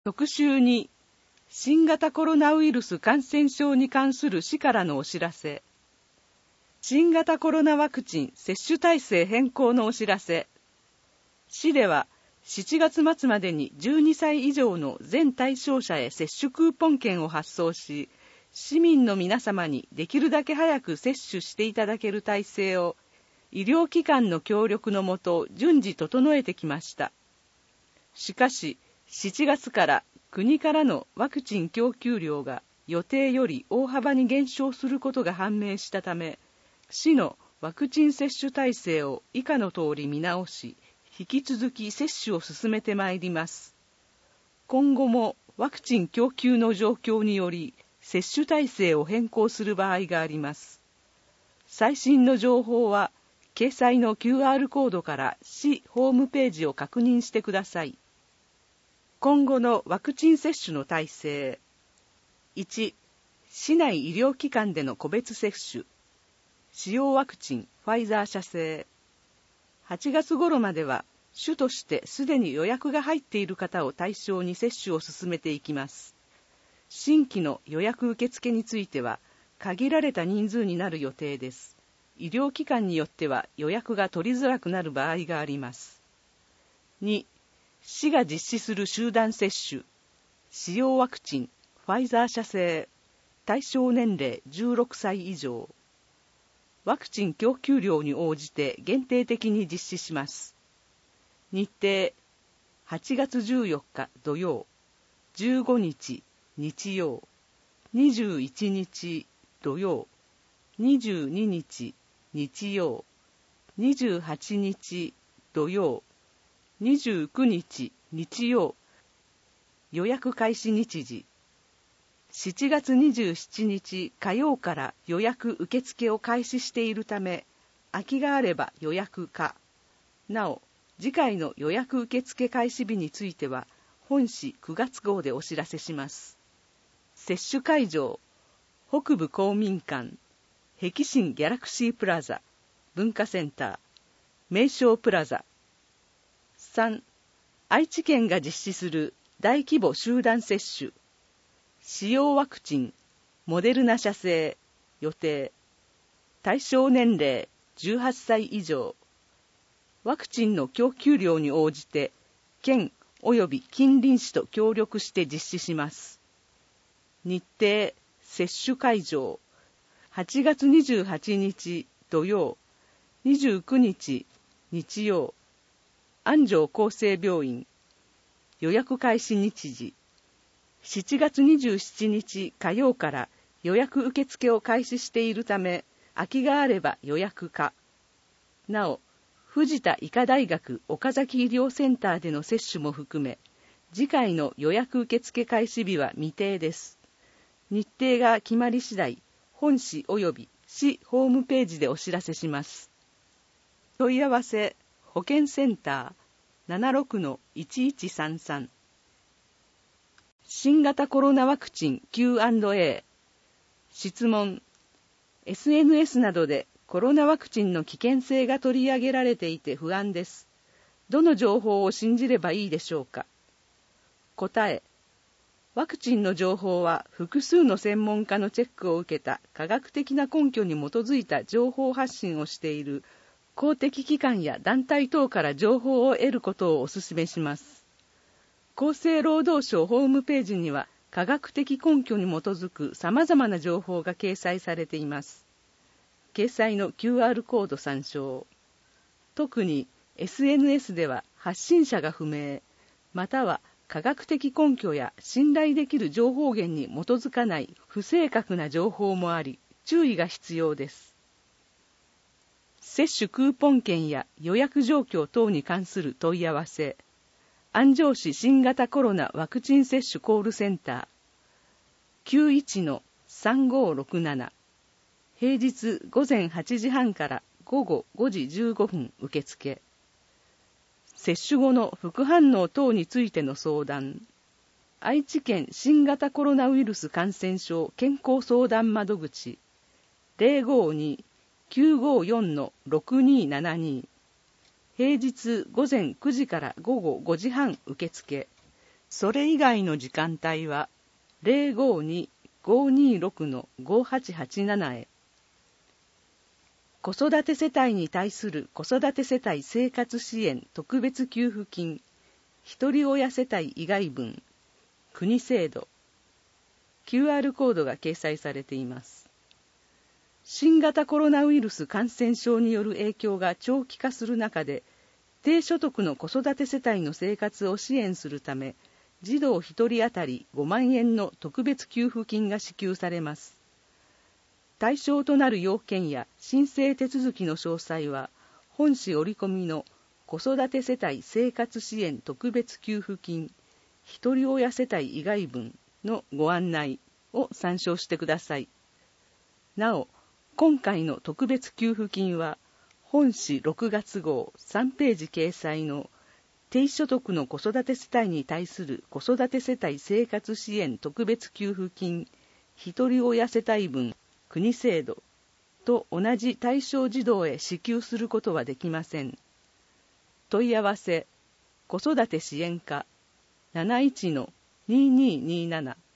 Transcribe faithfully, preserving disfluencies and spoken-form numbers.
特集に、新型コロナウイルス感染症に関する市からのお知らせ。新型コロナワクチン接種体制変更のお知らせ。市ではしちがつ末までにじゅうにさい以上の全対象者へ接種クーポン券を発送し、市民の皆様にできるだけ早く接種していただける体制を医療機関の協力のもと順次整えてきました。しかし、しちがつから国からのワクチン供給量が予定より大幅に減少することが判明したため、市のワクチン接種体制を以下の通り見直し、引き続き接種を進めてまいります。今後もワクチン供給の状況により、接種体制を変更する場合があります。最新の情報は、掲載の キューアール コードから市ホームページを確認してください。今後のワクチン接種の体制。いち、市内医療機関での個別接種。使用ワクチン、ファイザー社製。はちがつ頃までは、主としてすでに予約が入っている方を対象に接種を進めていきます。新規の予約受付については、限られた人数になる予定です。医療機関によっては予約が取りづらくなる場合があります。に、市が実施する集団接種。使用ワクチン、ファイザー社製。対象年齢じゅうろくさい以上。ワクチン供給量に応じて限定的に実施します。日程、はちがつじゅうよっか土曜、じゅうごにち日曜、にじゅういちにち土曜、にじゅうににち日曜、にじゅうはちにち土曜、にじゅうくにち日曜。予約開始日時、しちがつにじゅうしちにち火曜から予約受付を開始しているため、空きがあれば予約か。なお、次回の予約受付開始日については、本市くがつ号でお知らせします。接種会場、北部公民館、碧新ギャラクシープラザ、文化センター、名称プラザ。さん、愛知県が実施する大規模集団接種。使用ワクチン、モデルナ社製、予定。対象年齢じゅうはっさい以上。ワクチンの供給量に応じて、県及び近隣市と協力して実施します。日程、接種会場、はちがつにじゅうはちにち土曜、にじゅうくにち日曜、安城厚生病院。予約開始日時、しちがつにじゅうしちにち火曜から予約受付を開始しているため、空きがあれば予約か。なお、藤田医科大学岡崎医療センターでの接種も含め、次回の予約受付開始日は未定です。日程が決まり次第、本市及び市ホームページでお知らせします。問い合わせ、保健センター ななろくのいちいちさんさん。新型コロナワクチン キューアンドエー。質問。エスエヌエス などでコロナワクチンの危険性が取り上げられていて不安です。どの情報を信じればいいでしょうか。答え。ワクチンの情報は複数の専門家のチェックを受けた科学的な根拠に基づいた情報発信をしている公的機関や団体等から情報を得ることをお勧めします。厚生労働省ホームページには科学的根拠に基づく様々な情報が掲載されています。掲載の キューアール コード参照。特に エスエヌエス では発信者が不明、または科学的根拠や信頼できる情報源に基づかない不正確な情報もあり、注意が必要です。接種クーポン券や予約状況等に関する問い合わせ。安城市新型コロナワクチン接種コールセンター きゅういちのさんごーろくなな。平日午前はちじはんから午後ごじじゅうごふん受付。接種後の副反応等についての相談。愛知県新型コロナウイルス感染症健康相談窓口 ゼロごーにーきゅうごーよんのろくにーななに。平日午前くじから午後ごじはん受付。 それ以外の時間帯は ゼロごに ごにろく ごはちはちなな へ。子育て世帯に対する子育て世帯生活支援特別給付金、ひとり親世帯以外分、国制度、キューアール コードが掲載されています。新型コロナウイルス感染症による影響が長期化する中で、低所得の子育て世帯の生活を支援するため、児童ひとり当たりごまんえんの特別給付金が支給されます。対象となる要件や申請手続きの詳細は、本紙折り込みの子育て世帯生活支援特別給付金、ひとり親世帯以外分のご案内を参照してください。なお、今回の特別給付金は、本紙ろくがつ号さんページ掲載の低所得の子育て世帯に対する子育て世帯生活支援特別給付金、ひとり親世帯分、国制度と同じ対象児童へ支給することはできません。問い合わせ、子育て支援課 なないちのにーにーにーなな